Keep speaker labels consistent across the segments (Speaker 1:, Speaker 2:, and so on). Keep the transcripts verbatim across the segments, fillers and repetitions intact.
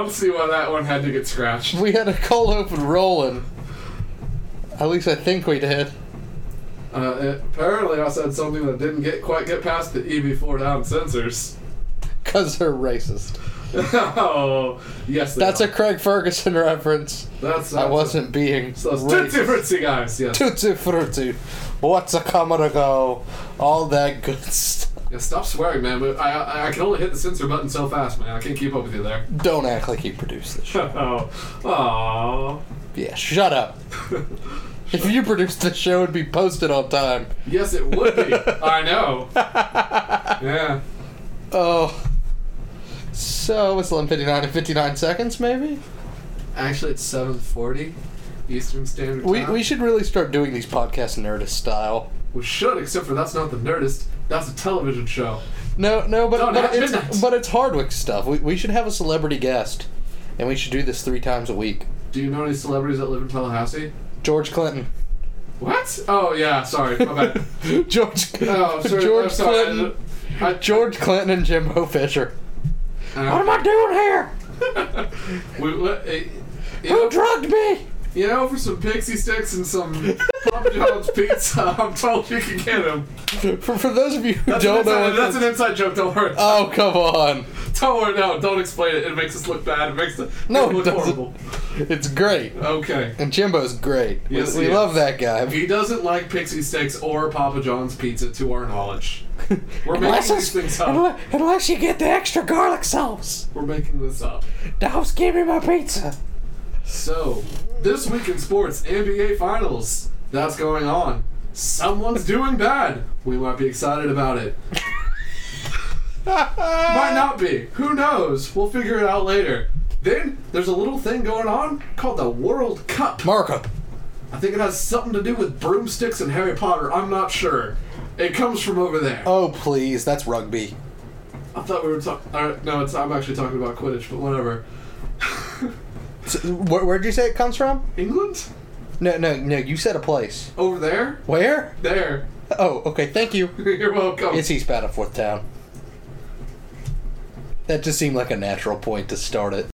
Speaker 1: don't see why that one had to get scratched.
Speaker 2: We had a cold open rolling. At least I think we did.
Speaker 1: Uh, it, apparently I said something that didn't get quite get past the E B four down censors.
Speaker 2: Because they're racist.
Speaker 1: Oh, yes, they
Speaker 2: That's
Speaker 1: are.
Speaker 2: a Craig Ferguson reference.
Speaker 1: That's, that's
Speaker 2: I wasn't
Speaker 1: a,
Speaker 2: being
Speaker 1: so it's
Speaker 2: racist.
Speaker 1: Tootsie Fruitsy, guys, yes.
Speaker 2: Tootsie Frutti. What's a coming to go? All that good stuff.
Speaker 1: Yeah, stop swearing, man. But I, I I can only hit the censor button so fast, man. I can't keep up with you there.
Speaker 2: Don't act like you produced this show.
Speaker 1: Oh, aww.
Speaker 2: Yeah, shut up. If you produced the show, it'd be posted on time.
Speaker 1: Yes, it would be. I know. Yeah.
Speaker 2: Oh. So, it's eleven fifty-nine and fifty-nine seconds, maybe?
Speaker 1: Actually, it's seven forty Eastern Standard
Speaker 2: We
Speaker 1: Time.
Speaker 2: we should really start doing these podcasts Nerdist style.
Speaker 1: We should, except for that's not the Nerdist. That's a television show.
Speaker 2: No, no, but,
Speaker 1: Don't
Speaker 2: but
Speaker 1: have
Speaker 2: it's
Speaker 1: midnight.
Speaker 2: but it's Hardwick stuff. We we should have a celebrity guest, and we should do this three times a week.
Speaker 1: Do you know any celebrities that live in Tallahassee?
Speaker 2: George Clinton.
Speaker 1: What? Oh, yeah, sorry. My bad.
Speaker 2: George
Speaker 1: Oh, sorry.
Speaker 2: George
Speaker 1: I'm sorry.
Speaker 2: Clinton.
Speaker 1: I,
Speaker 2: George Clinton and Jimbo Fisher.
Speaker 1: uh,
Speaker 2: What am I doing here?
Speaker 1: we, what, uh, you,
Speaker 2: Who
Speaker 1: know,
Speaker 2: drugged me?
Speaker 1: you know, for some pixie sticks and some Papa John's pizza, I'm told you can get them.
Speaker 2: For, for those of you who
Speaker 1: That's,
Speaker 2: don't
Speaker 1: an,
Speaker 2: know
Speaker 1: inside,
Speaker 2: what
Speaker 1: that's
Speaker 2: this-
Speaker 1: an inside joke, don't worry.
Speaker 2: Oh, come on.
Speaker 1: Don't worry, no, don't explain it. It makes us look bad. It makes it,
Speaker 2: No,
Speaker 1: it
Speaker 2: it
Speaker 1: look
Speaker 2: doesn't.
Speaker 1: horrible.
Speaker 2: It's great.
Speaker 1: Okay.
Speaker 2: And Jimbo's great.
Speaker 1: Yes,
Speaker 2: we
Speaker 1: he
Speaker 2: we love
Speaker 1: is.
Speaker 2: that guy.
Speaker 1: He doesn't like pixie sticks or Papa John's pizza, to our knowledge. We're
Speaker 2: Unless,
Speaker 1: making these
Speaker 2: it's-
Speaker 1: things up.
Speaker 2: unless, unless you get the extra garlic sauce.
Speaker 1: We're making this up.
Speaker 2: Don't give me my pizza.
Speaker 1: So, this week in sports, N B A Finals. That's going on. Someone's doing bad. We might be excited about it. Might not be. Who knows? We'll figure it out later. Then, there's a little thing going on called the World Cup.
Speaker 2: Marco.
Speaker 1: I think it has something to do with broomsticks and Harry Potter. I'm not sure. It comes from over there.
Speaker 2: Oh, please. That's rugby.
Speaker 1: I thought we were talking... Uh, no, it's, I'm actually talking about Quidditch, but whatever.
Speaker 2: So, where, where'd you say it comes from?
Speaker 1: England?
Speaker 2: No, no, no. You said a place.
Speaker 1: Over there?
Speaker 2: Where?
Speaker 1: There.
Speaker 2: Oh, okay. Thank you.
Speaker 1: You're welcome.
Speaker 2: It's East Battleforth Town. That just seemed like a natural point to start it.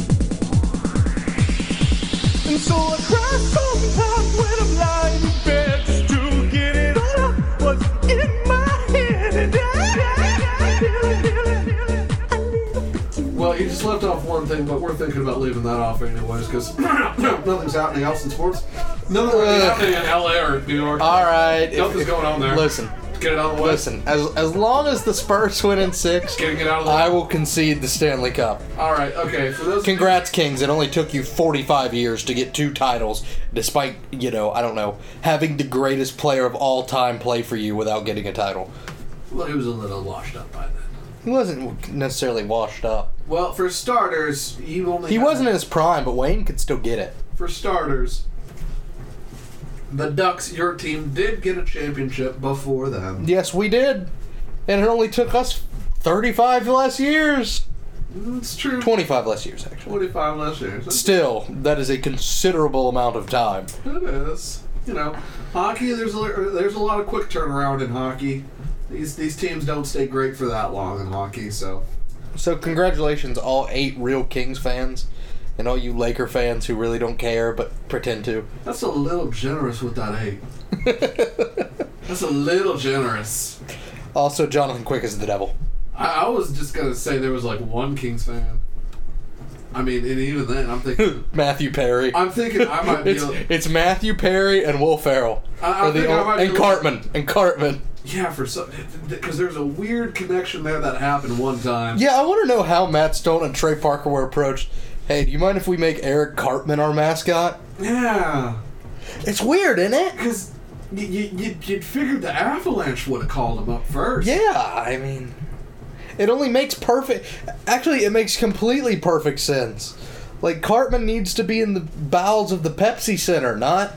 Speaker 3: And so I cry sometimes when I'm lying in bed just to get it all out what's in my head. And I, feel it, feel it, feel it. I need a
Speaker 1: Well, you just left off one thing, but we're thinking about leaving that off anyways, because nothing's happening else in sports. Nothing's really
Speaker 2: Ugh.
Speaker 1: happening in L A or New York.
Speaker 2: All right.
Speaker 1: Nothing's
Speaker 2: if-
Speaker 1: going on there.
Speaker 2: Listen.
Speaker 1: Get it out of the way.
Speaker 2: Listen. As as long as the Spurs win in six,
Speaker 1: Getting it out of the way.
Speaker 2: I will concede the Stanley Cup.
Speaker 1: All right, okay. For those
Speaker 2: Congrats, Kings. It only took you forty-five years to get two titles, despite, you know, I don't know, having the greatest player of all time play for you without getting a title.
Speaker 1: Well, he was a little washed up by then.
Speaker 2: He wasn't necessarily washed up.
Speaker 1: Well, for starters, you only
Speaker 2: He
Speaker 1: had-
Speaker 2: wasn't in his prime, but Wayne could still get it.
Speaker 1: For starters, the Ducks, your team, did get a championship before them.
Speaker 2: Yes, we did. And it only took us thirty-five less years.
Speaker 1: It's true.
Speaker 2: twenty-five less years, actually.
Speaker 1: twenty-five less years.
Speaker 2: Still, that is a considerable amount of time.
Speaker 1: It is. You know, hockey. There's a there's a lot of quick turnaround in hockey. These these teams don't stay great for that long in hockey. So
Speaker 2: So congratulations, all eight real Kings fans, and all you Laker fans who really don't care but pretend to.
Speaker 1: that's a little generous with that eight. That's a little generous.
Speaker 2: Also, Jonathan Quick is the devil.
Speaker 1: I, I was just gonna say there was like one Kings fan. I mean, and even then, I'm thinking.
Speaker 2: Matthew Perry.
Speaker 1: I'm thinking I might be.
Speaker 2: It's,
Speaker 1: able-
Speaker 2: it's Matthew Perry and Will Ferrell.
Speaker 1: I- I
Speaker 2: Are the
Speaker 1: think I
Speaker 2: o-
Speaker 1: might be
Speaker 2: and
Speaker 1: able-
Speaker 2: Cartman. And Cartman.
Speaker 1: Yeah, for some, because there's a weird connection there that happened one time.
Speaker 2: Yeah, I want to know how Matt Stone and Trey Parker were approached. Hey, do you mind if we make Eric Cartman our mascot?
Speaker 1: Yeah,
Speaker 2: It's weird, isn't it?
Speaker 1: because you, you, you'd figured the Avalanche would have called him up first.
Speaker 2: Yeah, I mean, it only makes perfect. Actually, it makes completely perfect sense. Like, Cartman needs to be in the bowels of the Pepsi Center, not.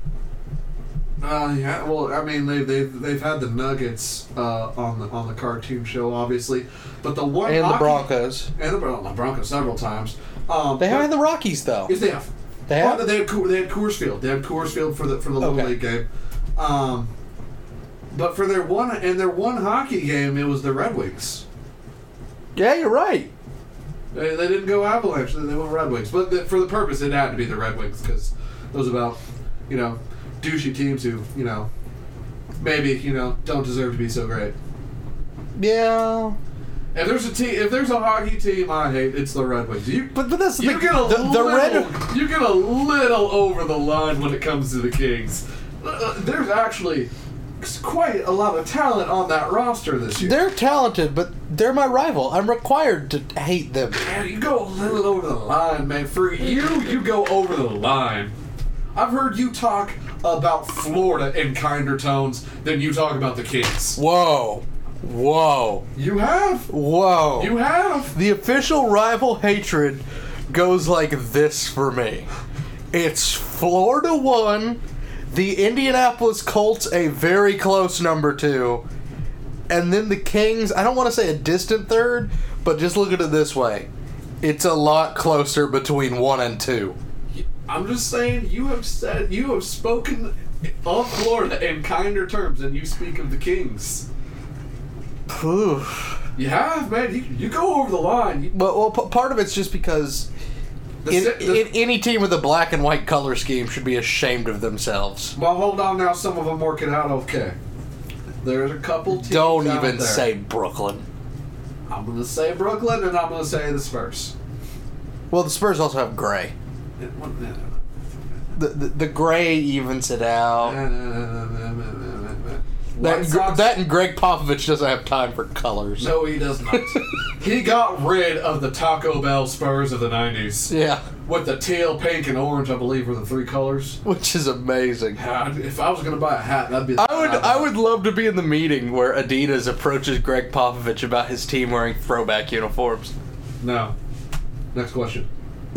Speaker 1: Uh, yeah. Well, I mean, they've they've they've had the Nuggets uh, on the on the cartoon show, obviously, but the one
Speaker 2: And the
Speaker 1: hockey-
Speaker 2: Broncos.
Speaker 1: and the, Bron- the Broncos several times. Um,
Speaker 2: They
Speaker 1: but-
Speaker 2: have had the Rockies, though.
Speaker 1: Yes, they have.
Speaker 2: They have?
Speaker 1: Oh, they had Coor- they had Coors Field. They had Coors Field for the for the Little
Speaker 2: Okay.
Speaker 1: League game. Um, but for their one and their one hockey game, it was the Red Wings.
Speaker 2: Yeah, you're right.
Speaker 1: They, they didn't go Avalanche, they went Red Wings. But the, for the purpose, it had to be the Red Wings because those about, you know, douchey teams who, you know, maybe, you know, don't deserve to be so great.
Speaker 2: Yeah.
Speaker 1: If there's a team, if there's a hockey team I hate, it's the Red Wings. You,
Speaker 2: But but that's the
Speaker 1: you
Speaker 2: thing.
Speaker 1: get a
Speaker 2: the, the
Speaker 1: little,
Speaker 2: Red.
Speaker 1: you get a little over the line when it comes to the Kings. Uh, there's actually quite a lot of talent on that roster this year.
Speaker 2: They're talented, but they're my rival. I'm required to hate them.
Speaker 1: Man, you go a little over the line, man. For you, you go over the line. I've heard you talk about Florida in kinder tones than you talk about the Kings.
Speaker 2: Whoa. Whoa.
Speaker 1: You have.
Speaker 2: Whoa.
Speaker 1: You have.
Speaker 2: The official rival hatred goes like this for me. It's Florida one, the Indianapolis Colts a very close number two, and then the Kings, I don't want to say a distant third, but just look at it this way. It's a lot closer between one and two.
Speaker 1: I'm just saying, you have said, you have spoken of Florida in kinder terms than you speak of the Kings.
Speaker 2: Whew.
Speaker 1: You have, man. You, you go over the line. You,
Speaker 2: But well, p- part of it's just because
Speaker 1: the,
Speaker 2: in,
Speaker 1: si- the,
Speaker 2: in, any team with a black and white color scheme should be ashamed of themselves.
Speaker 1: well, hold on now. Some of them work it out okay. There's a couple teams
Speaker 2: Don't
Speaker 1: out
Speaker 2: even
Speaker 1: there.
Speaker 2: say Brooklyn.
Speaker 1: I'm going to say Brooklyn, and I'm going to say the Spurs.
Speaker 2: Well, the Spurs also have gray. The the, the gray evens it out. That,
Speaker 1: White
Speaker 2: and Gre-
Speaker 1: Sox-
Speaker 2: that and Greg Popovich doesn't have time for colors.
Speaker 1: No, he does not. He got rid of the Taco Bell Spurs of the nineties.
Speaker 2: Yeah,
Speaker 1: With the teal, pink, and orange, I believe, were the three colors.
Speaker 2: which is amazing.
Speaker 1: God, if I was going to buy a hat, that'd be the
Speaker 2: I would I would love to be in the meeting where Adidas approaches Greg Popovich about his team wearing throwback uniforms.
Speaker 1: No. Next question.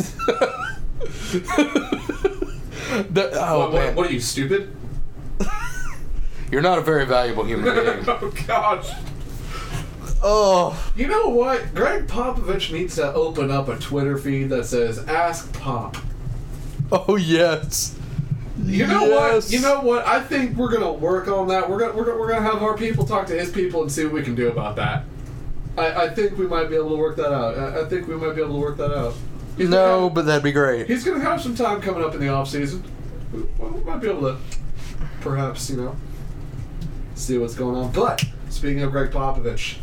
Speaker 2: The- oh
Speaker 1: what,
Speaker 2: man,
Speaker 1: what, what are you, stupid?
Speaker 2: you're not a very valuable human being.
Speaker 1: Oh, gosh.
Speaker 2: Oh,
Speaker 1: You know what? Greg Popovich needs to open up a Twitter feed that says, Ask Pop.
Speaker 2: oh yes.
Speaker 1: You know
Speaker 2: Yes.
Speaker 1: what? You know what? I think we're gonna work on that. We're gonna we're gonna, we're gonna have our people talk to his people and see what we can do about that. I, I think we might be able to work that out. I, I think we might be able to work that out. He's gonna
Speaker 2: No,
Speaker 1: have-
Speaker 2: but that'd be great.
Speaker 1: he's gonna have some time coming up in the off season. We, we might be able to, perhaps, you know, see what's going on. But speaking of Greg Popovich,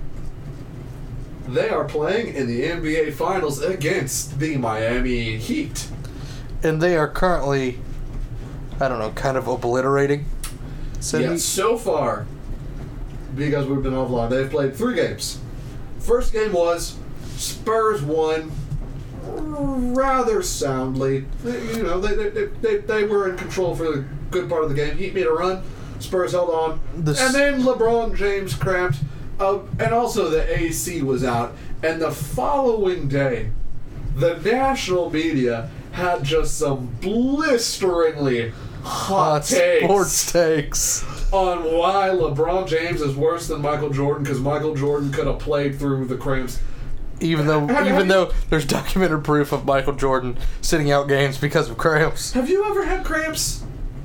Speaker 1: they are playing in the N B A Finals against the Miami Heat.
Speaker 2: And they are currently, I don't know, kind of obliterating. City.
Speaker 1: Yeah, so far, because we've been offline, they've played three games. First game was Spurs won rather soundly. They, you know, they, they, they, they were in control for the good part of the game. Heat made a run. Spurs held on.
Speaker 2: The s-
Speaker 1: and then LeBron James cramped. Uh, and also the A C was out. And the following day, the national media had just some blisteringly hot
Speaker 2: Hot
Speaker 1: takes
Speaker 2: sports takes.
Speaker 1: on why LeBron James is worse than Michael Jordan because Michael Jordan could have played through the cramps.
Speaker 2: Even though,
Speaker 1: Have- have
Speaker 2: even
Speaker 1: you-
Speaker 2: though there's documented proof of Michael Jordan sitting out games because of cramps.
Speaker 1: Have you ever had cramps?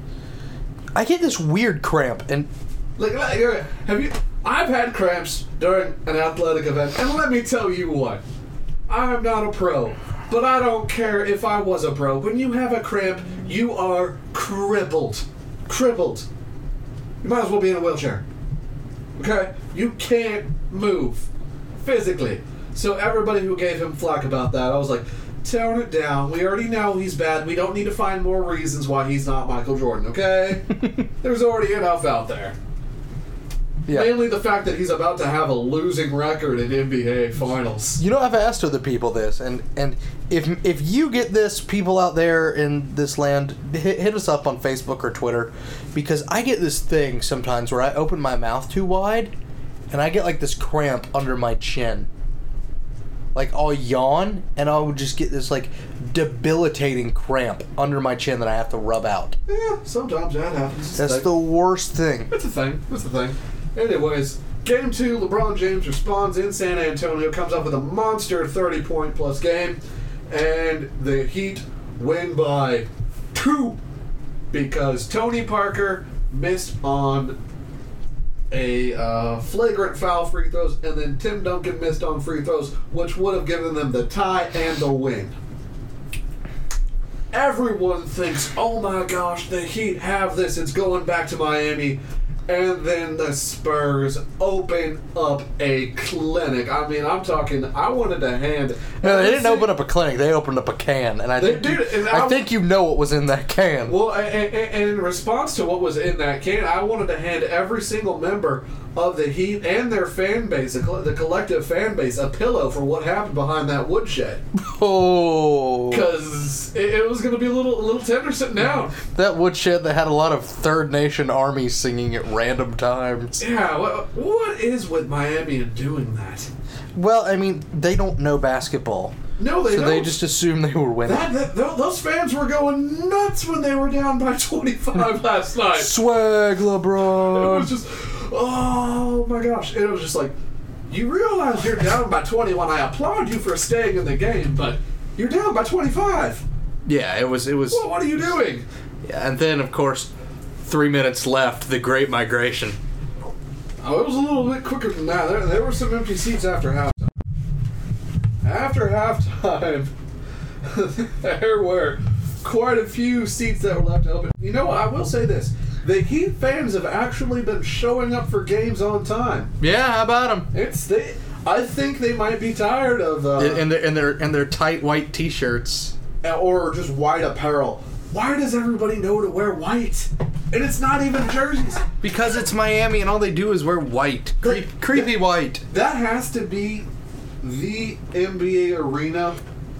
Speaker 2: I get this weird cramp, and
Speaker 1: Like, like, uh, have you? I've had cramps during an athletic event, and let me tell you what. I'm not a pro, but I don't care if I was a pro. When you have a cramp, you are crippled. Crippled. You might as well be in a wheelchair. Okay? You can't move physically. So everybody who gave him flack about that, I was like, tone it down. We already know he's bad. We don't need to find more reasons why he's not Michael Jordan, okay? There's already enough out there.
Speaker 2: yeah.
Speaker 1: Mainly the fact that he's about to have a losing record in N B A Finals.
Speaker 2: You know, I've asked other people this, and and if if you get this, people out there in this land, hit, hit us up on Facebook or Twitter, because I get this thing sometimes where I open my mouth too wide, and I get like this cramp under my chin. Like I'll yawn, and I would just get this like debilitating cramp under my chin that I have to rub out.
Speaker 1: Yeah, sometimes that happens. It's
Speaker 2: That's
Speaker 1: like-
Speaker 2: the worst thing.
Speaker 1: It's a thing. It's a thing. Anyways, game two, LeBron James responds in San Antonio, comes up with a monster thirty-point plus game, and the Heat win by two because Tony Parker missed on a uh, flagrant foul free throws, and then Tim Duncan missed on free throws, which would have given them the tie and the win. Everyone thinks, oh my gosh, the Heat have this, it's going back to Miami. And then the Spurs open up a clinic. I mean, I'm talking, I wanted to hand...
Speaker 2: No, they didn't open up a clinic. They opened up a can. And I,
Speaker 1: They
Speaker 2: think,
Speaker 1: did,
Speaker 2: you,
Speaker 1: and
Speaker 2: I
Speaker 1: I-
Speaker 2: think you know what was in that can.
Speaker 1: Well, and, and in response to what was in that can, I wanted to hand every single member of the Heat and their fan base, the coll- the collective fan base, a pillow for what happened behind that woodshed.
Speaker 2: Oh.
Speaker 1: Because it, it was going to be a little, a little tender sitting down.
Speaker 2: That woodshed that had a lot of Third Nation armies singing at random times.
Speaker 1: Yeah, what, what is with Miami and doing that?
Speaker 2: Well, I mean, they don't know basketball.
Speaker 1: No, they
Speaker 2: so
Speaker 1: don't.
Speaker 2: they just assume they were winning.
Speaker 1: That, that, tho- those fans were going nuts when they were down by twenty-five last night.
Speaker 2: Swag,
Speaker 1: It
Speaker 2: LeBron.
Speaker 1: was just, oh my gosh. It was just like, you realize you're down by twenty-one. I applaud you for staying in the game, but you're down by twenty-five.
Speaker 2: Yeah, it was. It was.
Speaker 1: Well, what are you doing?
Speaker 2: Yeah, and then, of course, three minutes left, the Great Migration.
Speaker 1: Oh, it was a little bit quicker than that. There, there were some empty seats after halftime. After halftime, there were quite a few seats that were left open. You know what? I will say this. The Heat fans have actually been showing up for games on time.
Speaker 2: Yeah, how about them?
Speaker 1: It's they. I think they might be tired of uh,
Speaker 2: In their, in their in their tight white T-shirts.
Speaker 1: or just white apparel. Why does everybody know to wear white? And it's not even jerseys.
Speaker 2: Because it's Miami and all they do is wear white. Creep,
Speaker 1: But-
Speaker 2: creepy white.
Speaker 1: That has to be the N B A arena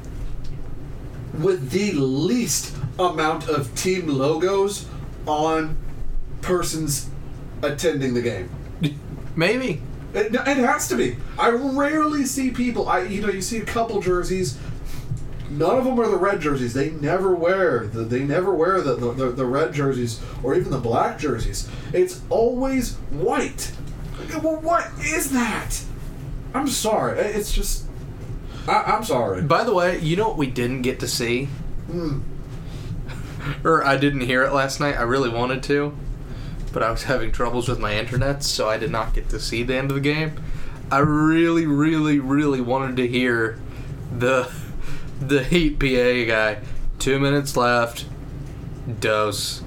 Speaker 1: with the least amount of team logos on persons attending the game.
Speaker 2: Maybe.
Speaker 1: It, it has to be. I rarely see people. I you know you see a couple jerseys. None of them are the red jerseys. They never wear the. They never wear the the, the, the red jerseys or even the black jerseys. It's always white. Well, what is that? I'm sorry. It's just. I, I'm sorry.
Speaker 2: By the way, you know what we didn't get to see?
Speaker 1: Mm.
Speaker 2: Or I didn't hear it last night. I really wanted to, but I was having troubles with my internet, so I did not get to see the end of the game. I really, really, really wanted to hear the the Heat P A guy. Two minutes left. Dose.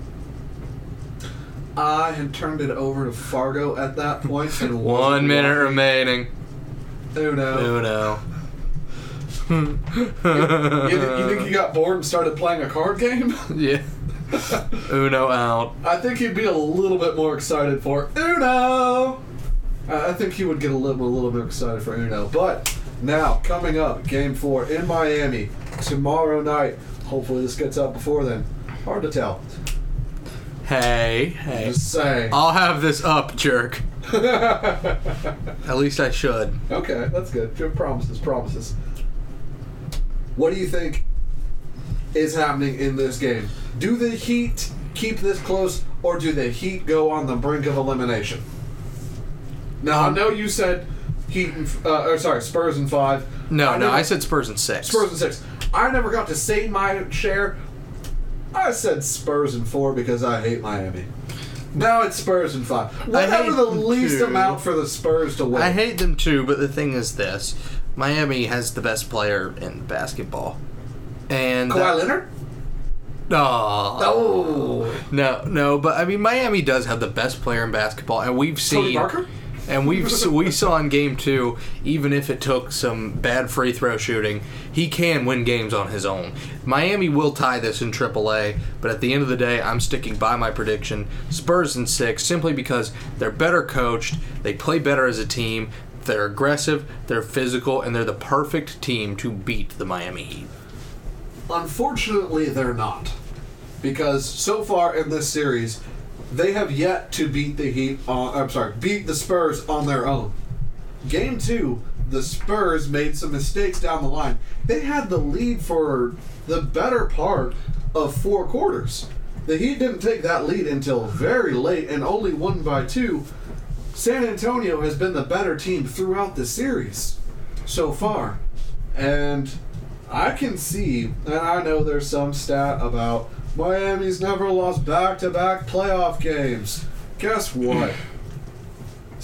Speaker 1: I had turned it over to Fargo at that point. And
Speaker 2: One
Speaker 1: wasn't
Speaker 2: minute
Speaker 1: watching.
Speaker 2: remaining.
Speaker 1: Uno.
Speaker 2: Uno.
Speaker 1: you, you, you think he got bored and started playing a card game?
Speaker 2: Yeah. Uno out.
Speaker 1: I think he'd be a little bit more excited for Uno. I I think he would get a little, a little bit excited for Uno. But now, coming up, Game four in Miami tomorrow night. Hopefully this gets up before then. Hard to tell.
Speaker 2: Hey, hey.
Speaker 1: Just saying.
Speaker 2: I'll have this up, jerk. At least I should.
Speaker 1: Okay, that's good. Good promises, promises. What do you think is happening in this game? Do the Heat keep this close, or do the Heat go on the brink of elimination? Now, I know you said Heat, and, uh, or sorry, Spurs in five.
Speaker 2: No,
Speaker 1: I
Speaker 2: no,
Speaker 1: never-
Speaker 2: I said Spurs in six.
Speaker 1: Spurs in six. I never got to say my share. I said Spurs in four because I hate Miami. Now it's Spurs in five. Whatever
Speaker 2: hate
Speaker 1: the
Speaker 2: them
Speaker 1: least
Speaker 2: too.
Speaker 1: amount for the Spurs to win.
Speaker 2: I hate them too, but the thing is this. Miami has the best player in basketball. And
Speaker 1: Kawhi
Speaker 2: that-
Speaker 1: Leonard?
Speaker 2: Aw.
Speaker 1: Oh.
Speaker 2: No, no, but I mean Miami does have the best player in basketball, and we've seen
Speaker 1: Tony Parker?
Speaker 2: and we've s- we saw in game two, even if it took some bad free throw shooting, he can win games on his own. Miami will tie this in triple A, but at the end of the day, I'm sticking by my prediction: Spurs in six, simply because they're better coached, they play better as a team, they're aggressive, they're physical, and they're the perfect team to beat the Miami Heat.
Speaker 1: Unfortunately, they're not. Because so far in this series, they have yet to beat the Heat on, I'm sorry, beat the Spurs on their own. Game two, the Spurs made some mistakes down the line. They had the lead for the better part of four quarters. The Heat didn't take that lead until very late and only won by two. San Antonio has been the better team throughout the series so far. And I can see, and I know there's some stat about Miami's never lost back-to-back playoff games. Guess what?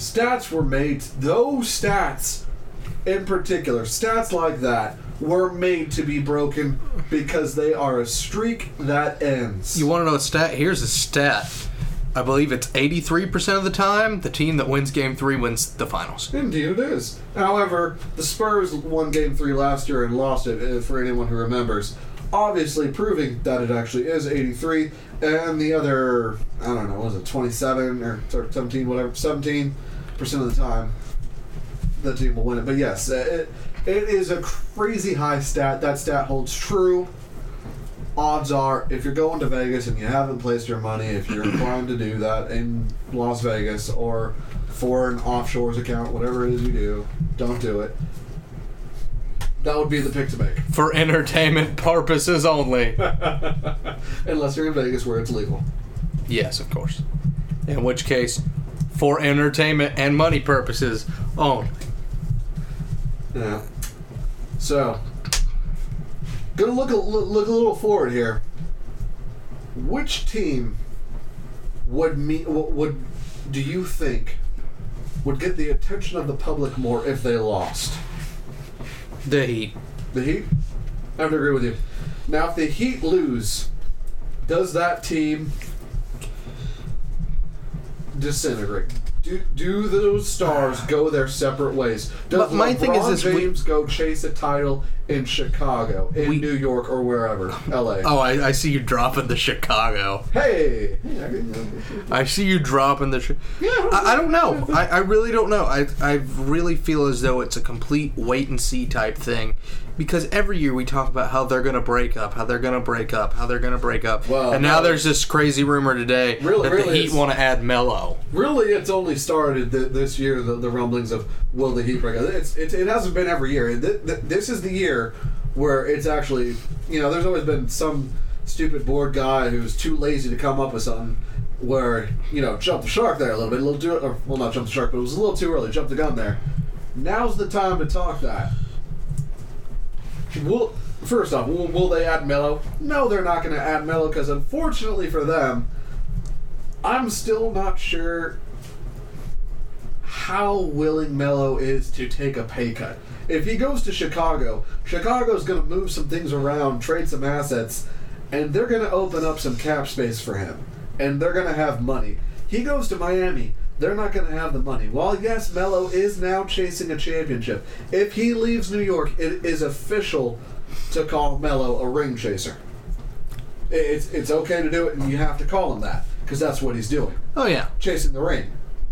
Speaker 1: Stats were made, those stats in particular, stats like that, were made to be broken because they are a streak that ends.
Speaker 2: You want to know a stat? Here's a stat. I believe it's eighty-three percent of the time, the team that wins Game three wins the finals.
Speaker 1: Indeed it is. However, the Spurs won Game three last year and lost it, uh, for anyone who remembers. Obviously proving that it actually is eighty-three, and the other, I don't know, was it twenty-seven or seventeen, whatever, seventeen percent of the time, the team will win it. But yes, it, it is a crazy high stat. That stat holds true. Odds are, if you're going to Vegas and you haven't placed your money, if you're inclined to do that in Las Vegas or for an offshores account, whatever it is you do, don't do it. That would be the pick to make.
Speaker 2: For entertainment purposes only.
Speaker 1: Unless you're in Vegas where it's legal.
Speaker 2: Yes, of course. In which case, for entertainment and money purposes only.
Speaker 1: Yeah. So, gonna look a, look, look a little forward here. Which team would me would do you think would get the attention of the public more if they lost?
Speaker 2: The Heat.
Speaker 1: The Heat? I have to agree with you. Now, if the Heat lose, does that team disintegrate? Do do those stars go their separate ways? Does
Speaker 2: But my
Speaker 1: LeBron
Speaker 2: thing is this, we-
Speaker 1: James go chase a title in Chicago, in
Speaker 2: We-
Speaker 1: New York, or wherever? L A.
Speaker 2: Oh, I, I see you dropping the Chicago.
Speaker 1: Hey!
Speaker 2: I see you dropping the... Sh-
Speaker 1: Yeah,
Speaker 2: I, I don't know. I, I really don't know. I, I really feel as though it's a complete wait-and-see type thing. Because every year we talk about how they're going to break up, how they're going to break up, how they're going to break up.
Speaker 1: Well,
Speaker 2: and now
Speaker 1: no.
Speaker 2: there's this crazy rumor today
Speaker 1: Really-
Speaker 2: that
Speaker 1: really
Speaker 2: the Heat
Speaker 1: is.
Speaker 2: want to add Melo.
Speaker 1: Really, it's only started th- this year, the, the rumblings of will the Heat break up. It's, it, it hasn't been every year. Th- th- this is the year where it's actually, you know, there's always been some stupid bored guy who's too lazy to come up with something where, you know, jump the shark there a little bit, a little too, or, well, not jump the shark, but it was a little too early, jump the gun there. Now's the time to talk that. Will, first off, will, will they add Melo? No, they're not going to add Melo because, unfortunately for them, I'm still not sure how willing Melo is to take a pay cut. If he goes to Chicago, Chicago's going to move some things around, trade some assets, and they're going to open up some cap space for him. And they're going to have money. He goes to Miami, they're not going to have the money. While, yes, Melo is now chasing a championship, if he leaves New York, it is official to call Melo a ring chaser. It's, it's okay to do it, and you have to call him that, because that's what he's doing.
Speaker 2: Oh, yeah.
Speaker 1: Chasing the ring.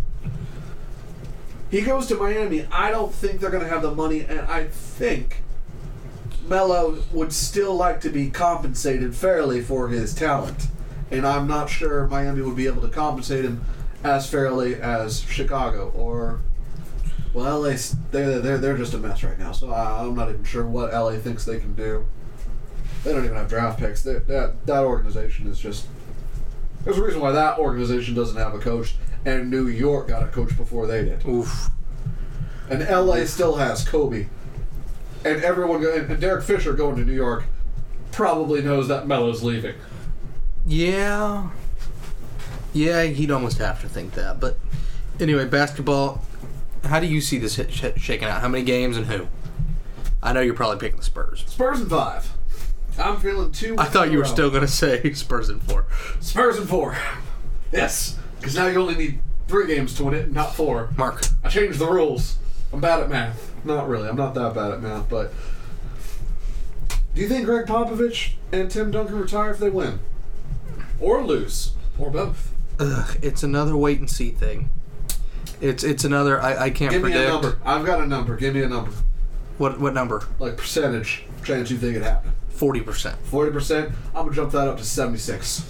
Speaker 1: He goes to Miami. I don't think they're going to have the money, and I think Melo would still like to be compensated fairly for his talent. And I'm not sure Miami would be able to compensate him as fairly as Chicago or, well, L A. They're they're they're just a mess right now. So I, I'm not even sure what L A thinks they can do. They don't even have draft picks. They, that that organization is just. There's a reason why that organization doesn't have a coach, and New York got a coach before they did.
Speaker 2: Oof.
Speaker 1: And L A still has Kobe, and everyone go, and Derek Fisher going to New York probably knows that Melo's leaving.
Speaker 2: Yeah. Yeah, he'd almost have to think that. But anyway, basketball, how do you see this hit sh- shaking out? How many games and who? I know you're probably picking the Spurs.
Speaker 1: Spurs and five. I'm feeling two.
Speaker 2: I thought
Speaker 1: in
Speaker 2: you
Speaker 1: a
Speaker 2: were
Speaker 1: row.
Speaker 2: still going to say Spurs and four.
Speaker 1: Spurs and four. Yes, because now you only need three games to win it, not four.
Speaker 2: Mark.
Speaker 1: I changed the rules. I'm bad at math. Not really. I'm not that bad at math, but do you think Greg Popovich and Tim Duncan retire if they win? Or lose? Or both?
Speaker 2: Ugh, it's another wait and see thing. It's it's another, I, I can't
Speaker 1: Give
Speaker 2: predict.
Speaker 1: me a number. I've got a number. Give me a number.
Speaker 2: What what number?
Speaker 1: Like percentage chance you think it happened.
Speaker 2: forty percent.
Speaker 1: forty percent. I'm going to jump that up to seventy-six.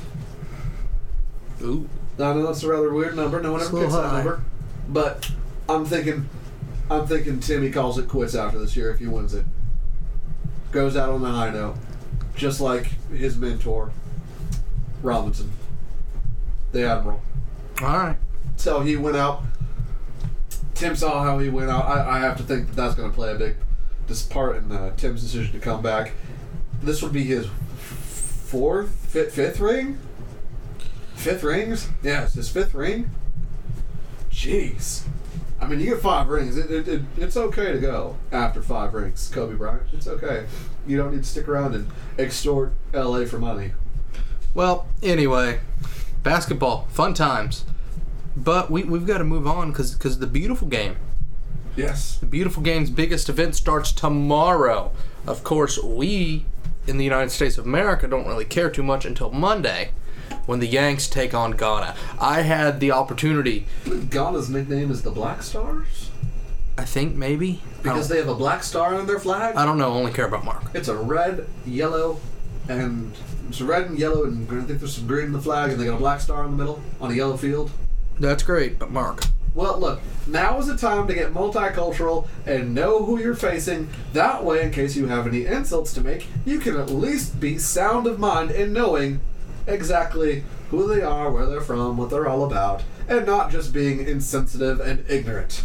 Speaker 2: Ooh.
Speaker 1: I know that's a rather weird number. No one
Speaker 2: It's
Speaker 1: ever
Speaker 2: a
Speaker 1: picks
Speaker 2: little
Speaker 1: that
Speaker 2: high.
Speaker 1: number. But I'm thinking, I'm thinking Timmy calls it quits after this year if he wins it. Goes out on the high note, just like his mentor, Robinson, the Admiral.
Speaker 2: All right.
Speaker 1: So he went out. Tim saw how he went out. I, I have to think that that's going to play a big this part in uh, Tim's decision to come back. This would be his fourth, fifth, fifth ring. Fifth rings? Yeah, it's his fifth ring. Jeez. I mean, you get five rings. It, it, it, it's okay to go after five rings, Kobe Bryant. It's okay. You don't need to stick around and extort L A for money.
Speaker 2: Well, anyway, basketball, fun times. But we, we've got to move on because because the beautiful game.
Speaker 1: Yes.
Speaker 2: The beautiful game's biggest event starts tomorrow. Of course, we in the United States of America don't really care too much until Monday when the Yanks take on Ghana. I had the opportunity.
Speaker 1: Ghana's nickname is the Black Stars?
Speaker 2: I think maybe.
Speaker 1: Because they have a black star on their flag?
Speaker 2: I don't know. Only care about Mark.
Speaker 1: It's a red, yellow, and it's red and yellow, and I think there's some green in the flag, and they got a black star in the middle on a yellow field.
Speaker 2: That's great, but Mark.
Speaker 1: Well, look, now is the time to get multicultural and know who you're facing. That way, in case you have any insults to make, you can at least be sound of mind in knowing exactly who they are, where they're from, what they're all about, and not just being insensitive and ignorant.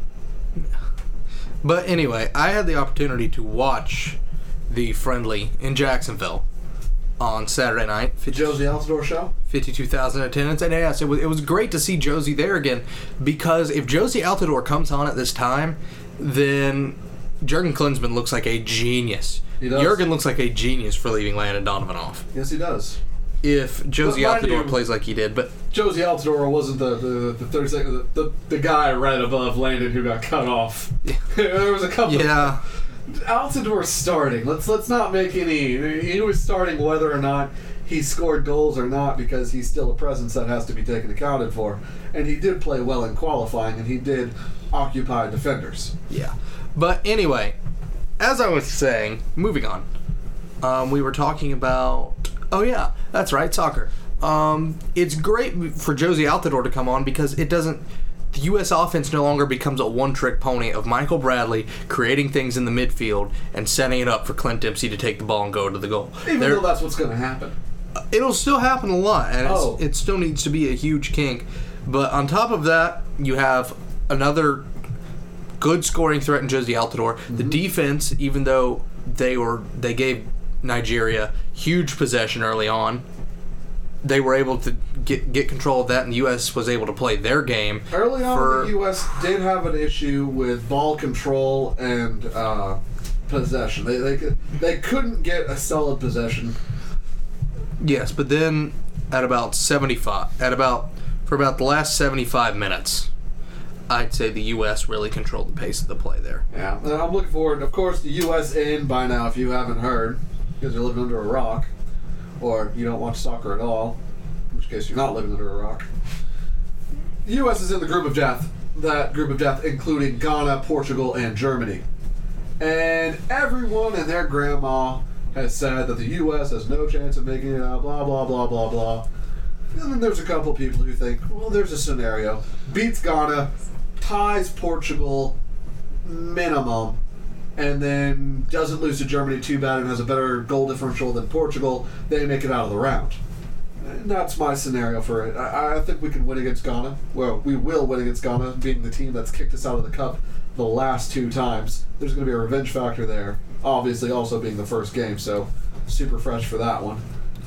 Speaker 2: But anyway, I had the opportunity to watch the friendly in Jacksonville on Saturday night.
Speaker 1: The Josie Altidore show?
Speaker 2: fifty-two thousand attendance. And yes, it was, it was great to see Josie there again, because if Josie Altidore comes on at this time, then Jurgen Klinsmann looks like a genius.
Speaker 1: He does.
Speaker 2: Jurgen looks like a genius for leaving Landon Donovan off.
Speaker 1: Yes, he does.
Speaker 2: If Josie
Speaker 1: But mind
Speaker 2: Altidore
Speaker 1: you-
Speaker 2: plays like he did, but
Speaker 1: Josie Altidore wasn't the the, the thirty second the, the the guy right above Landon who got cut off. There was a couple.
Speaker 2: yeah,
Speaker 1: Altidore starting. Let's let's not make any. He was starting whether or not he scored goals or not, because he's still a presence that has to be taken accounted for. And he did play well in qualifying, and he did occupy defenders.
Speaker 2: yeah. But anyway, as I was saying, moving on, um, we were talking about. Oh yeah, that's right, soccer. Um, it's great for Josie Altidore to come on because it doesn't. The U S offense no longer becomes a one-trick pony of Michael Bradley creating things in the midfield and setting it up for Clint Dempsey to take the ball and go to the goal.
Speaker 1: Even
Speaker 2: There-
Speaker 1: though that's what's going to happen.
Speaker 2: It'll still happen a lot, and it's,
Speaker 1: Oh.
Speaker 2: it still needs to be a huge kink. But on top of that, you have another good scoring threat in Josie Altidore. The defense, even though they were they gave Nigeria huge possession early on, they were able to get get control of that, and the U S was able to play their game.
Speaker 1: Early on,
Speaker 2: for-
Speaker 1: the U S did have an issue with ball control and uh, possession. They they could, they couldn't get a solid possession.
Speaker 2: Yes, but then at about seventy-five, at about for about the last seventy-five minutes, I'd say the U S really controlled the pace of the play there.
Speaker 1: Yeah, and I'm looking forward. Of course, the U S in by now, if you haven't heard, because you're living under a rock, or you don't watch soccer at all, in which case you're not living under a rock. The U S is in the group of death. That group of death including Ghana, Portugal, and Germany. And everyone and their grandma has said that the U S has no chance of making it out, blah, blah, blah, blah, blah. And then there's a couple people who think, well, there's a scenario. Beats Ghana, ties Portugal, minimum, and then doesn't lose to Germany too bad and has a better goal differential than Portugal. They make it out of the round. And that's my scenario for it. I, I think we can win against Ghana. Well, we will win against Ghana, being the team that's kicked us out of the cup the last two times. There's going to be a revenge factor there. Obviously, also being the first game, so super fresh for that one.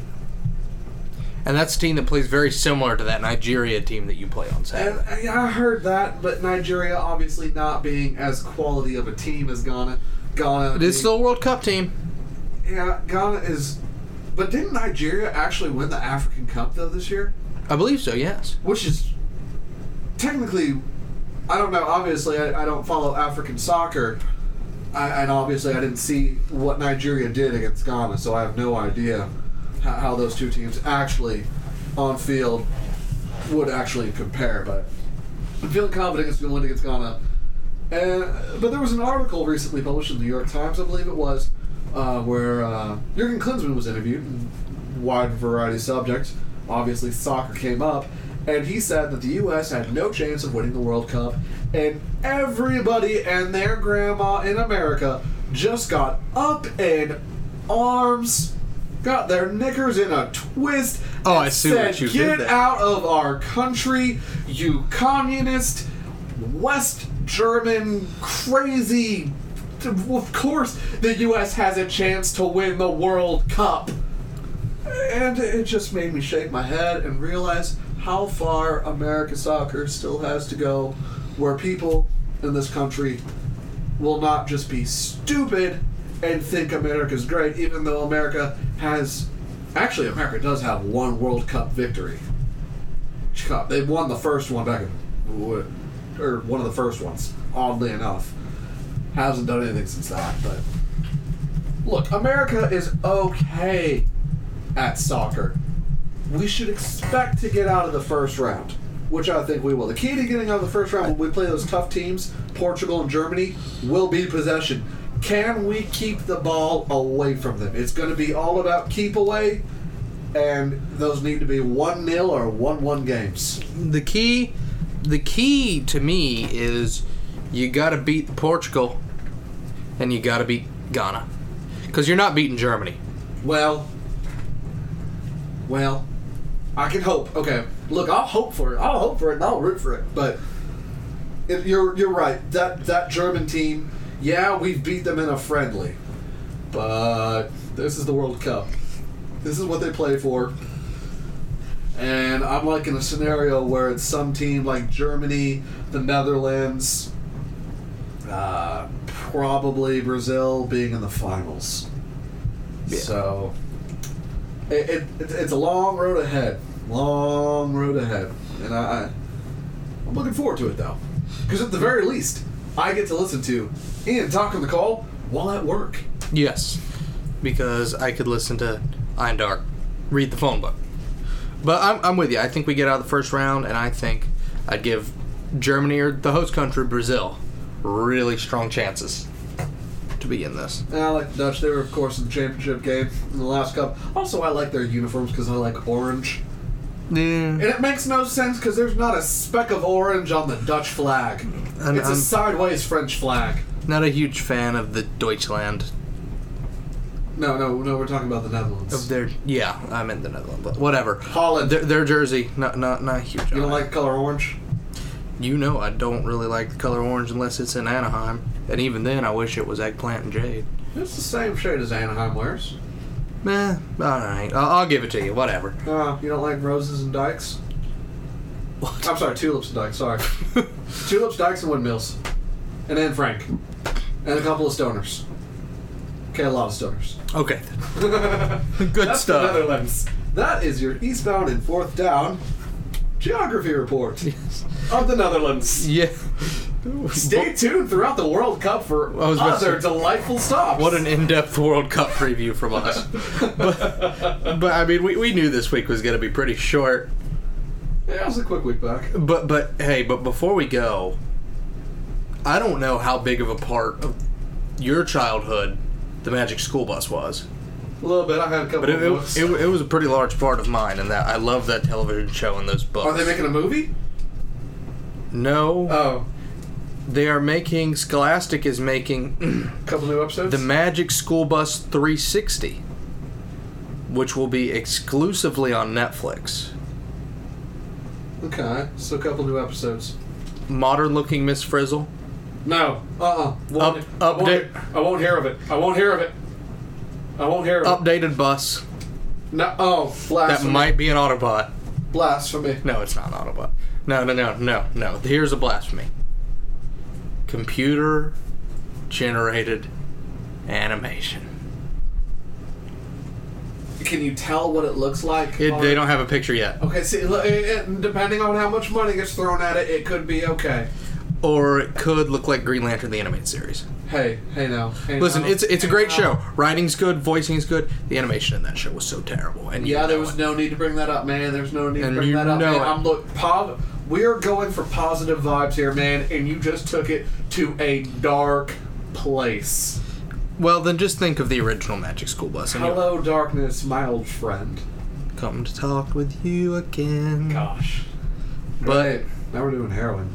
Speaker 2: And that's a team that plays very similar to that Nigeria team that you play on Saturday.
Speaker 1: And I heard that, but Nigeria obviously not being as quality of a team as Ghana. Ghana.
Speaker 2: It is
Speaker 1: being-
Speaker 2: still a World Cup team.
Speaker 1: Yeah, Ghana is. But didn't Nigeria actually win the African Cup though this year?
Speaker 2: I believe so, yes.
Speaker 1: Which is technically, I don't know. Obviously, I, I don't follow African soccer, I, and obviously I didn't see what Nigeria did against Ghana, so I have no idea how, how those two teams actually on field would actually compare. But I'm feeling confident it's going to win against Ghana. And but there was an article recently published in the New York Times, I believe it was, uh, where uh, Jurgen Klinsmann was interviewed, wide variety of subjects. Obviously, soccer came up, and he said that the U S had no chance of winning the World Cup, and everybody and their grandma in America just got up in arms, got their knickers in a twist.
Speaker 2: Oh,
Speaker 1: and
Speaker 2: I see
Speaker 1: said,
Speaker 2: what you
Speaker 1: Get
Speaker 2: did there."
Speaker 1: out of our country, you communist, West German, crazy. Of course, the U S has a chance to win the World Cup. And it just made me shake my head and realize how far American soccer still has to go where people in this country will not just be stupid and think America's great, even though America has... Actually, America does have one World Cup victory. They won the first one back in... Or one of the first ones, oddly enough. Hasn't done anything since that, but... Look, America is okay at soccer. We should expect to get out of the first round, which I think we will. The key to getting out of the first round when we play those tough teams, Portugal and Germany, will be possession. Can we keep the ball away from them? It's going to be all about keep away, and those need to be one nil or one one games.
Speaker 2: The key, the key to me is you got to beat Portugal, and you got to beat Ghana, because you're not beating Germany.
Speaker 1: Well, well, I can hope. Okay, look, I'll hope for it. I'll hope for it, and I'll root for it. But if you're you're right. That that German team, yeah, we've beat them in a friendly, but this is the World Cup. This is what they play for. And I'm like in a scenario where it's some team like Germany, the Netherlands, uh, probably Brazil being in the finals. Yeah. So it, it, it it's a long road ahead. Long road ahead. And I, I, I'm looking forward to it, though. Because at the very least, I get to listen to Ian talk on the call while at work.
Speaker 2: Yes, because I could listen to Ian Dark read the phone book. But I'm, I'm with you. I think we get out of the first round, and I think I'd give Germany or the host country, Brazil, really strong chances to be in this.
Speaker 1: And I like the Dutch. They were, of course, in the championship game in the last cup. Also, I like their uniforms because I like orange.
Speaker 2: Yeah.
Speaker 1: And it makes no sense because there's not a speck of orange on the Dutch flag.
Speaker 2: I'm,
Speaker 1: it's
Speaker 2: I'm
Speaker 1: a sideways French flag.
Speaker 2: Not a huge fan of the Deutschland.
Speaker 1: No, no, no. We're talking about the Netherlands.
Speaker 2: Of their, yeah, I'm in the Netherlands, but whatever.
Speaker 1: Holland.
Speaker 2: Their, their jersey, not not not huge.
Speaker 1: You don't like the color orange?
Speaker 2: You know I don't really like the color orange unless it's in Anaheim, and even then I wish it was eggplant and jade.
Speaker 1: It's the same shade as Anaheim wears.
Speaker 2: Eh, alright. I'll, I'll give it to you. Whatever.
Speaker 1: Uh, you don't like roses and dykes?
Speaker 2: What?
Speaker 1: I'm sorry, tulips and dykes, sorry. Tulips, dykes, and windmills. And then Frank. And a couple of stoners. Okay, a lot of stoners.
Speaker 2: Okay. Good
Speaker 1: That's
Speaker 2: stuff.
Speaker 1: The Netherlands. That is your eastbound and fourth down geography report
Speaker 2: Yes.
Speaker 1: of the Netherlands.
Speaker 2: Yeah.
Speaker 1: Stay tuned throughout the World Cup for
Speaker 2: I was about
Speaker 1: other
Speaker 2: to say,
Speaker 1: delightful stops.
Speaker 2: What an in-depth World Cup preview from us. but, but I mean, we, we knew this week was going to be pretty short.
Speaker 1: Yeah, it was a quick week back.
Speaker 2: But but hey, but before we go, I don't know how big of a part of your childhood the Magic School Bus was.
Speaker 1: A little bit. I had a couple
Speaker 2: But it,
Speaker 1: of books.
Speaker 2: it, it, it was a pretty large part of mine, and that I love that television show and those books.
Speaker 1: Are they making a movie?
Speaker 2: No.
Speaker 1: Oh.
Speaker 2: They are making, Scholastic is making
Speaker 1: A couple new episodes?
Speaker 2: the Magic School Bus three sixty, which will be exclusively on Netflix.
Speaker 1: Okay, so a couple new episodes.
Speaker 2: Modern looking Miss Frizzle.
Speaker 1: No. Uh-uh. Won't,
Speaker 2: Up-
Speaker 1: I won't-
Speaker 2: update.
Speaker 1: I won't hear of it. I won't hear of it. I won't hear of it.
Speaker 2: Updated bus.
Speaker 1: No. Oh,
Speaker 2: That
Speaker 1: blasphemy.
Speaker 2: might be an Autobot.
Speaker 1: Blasphemy.
Speaker 2: No, it's not an Autobot. No, no, no, no, no. Here's a blasphemy. Computer generated animation.
Speaker 1: Can you tell what it looks like?
Speaker 2: It,
Speaker 1: on-
Speaker 2: they don't have a picture yet.
Speaker 1: Okay, see, look, it, it, depending on how much money gets thrown at it, it could be okay.
Speaker 2: Or it could look like Green Lantern, the animated series.
Speaker 1: Hey, hey now. Hey
Speaker 2: Listen,
Speaker 1: now.
Speaker 2: it's it's a
Speaker 1: Hey
Speaker 2: great
Speaker 1: now.
Speaker 2: show. Writing's good, voicing's good. The animation in that show was so terrible. And you
Speaker 1: Yeah, there
Speaker 2: know
Speaker 1: was
Speaker 2: it.
Speaker 1: no need to bring that up, man. There's no need
Speaker 2: And
Speaker 1: to bring
Speaker 2: you
Speaker 1: that up,
Speaker 2: know
Speaker 1: man.
Speaker 2: it.
Speaker 1: I'm look, pov- we're going for positive vibes here, man, and you just took it to a dark place.
Speaker 2: Well, then just think of the original Magic School Bus. And you'll
Speaker 1: Hello, darkness, my old friend.
Speaker 2: come to talk with you again.
Speaker 1: Gosh.
Speaker 2: But
Speaker 1: Hey, now we're doing heroin.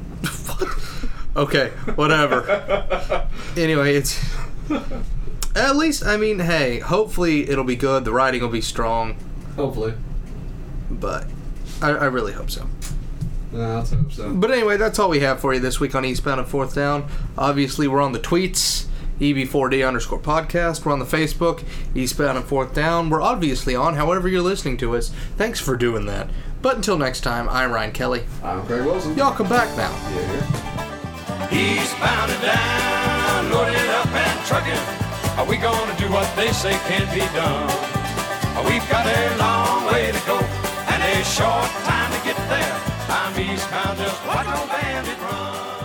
Speaker 2: okay, whatever. Anyway, it's at least I mean, hey, hopefully it'll be good. The writing will be strong,
Speaker 1: Hopefully.
Speaker 2: but I, I really hope so.
Speaker 1: Yeah, let's hope so.
Speaker 2: But anyway, that's all we have for you this week on Eastbound and Fourth Down. Obviously, we're on the tweets, E B four D underscore podcast. We're on the Facebook, Eastbound and Fourth Down. We're obviously on, however you're listening to us. Thanks for doing that. But until next time, I'm Ryan Kelly.
Speaker 1: I'm Craig Wilson.
Speaker 2: Y'all come back now.
Speaker 1: Yeah.
Speaker 4: Eastbound and down, loaded up and trucking. Are we gonna do what they say can't be done? We've got a long way to go and a short time to get there. I'm eastbound, just watch no bandit run.